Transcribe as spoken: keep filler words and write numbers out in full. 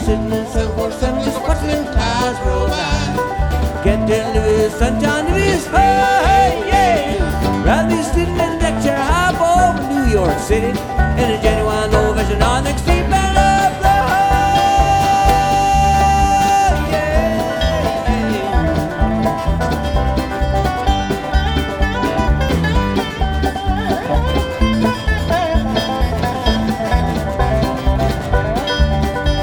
sitting in so for sunless, watching them clouds roll by. Get there, Louis, sunshine, Louis, hey, yeah. Rather be sitting in that chair high above New York City.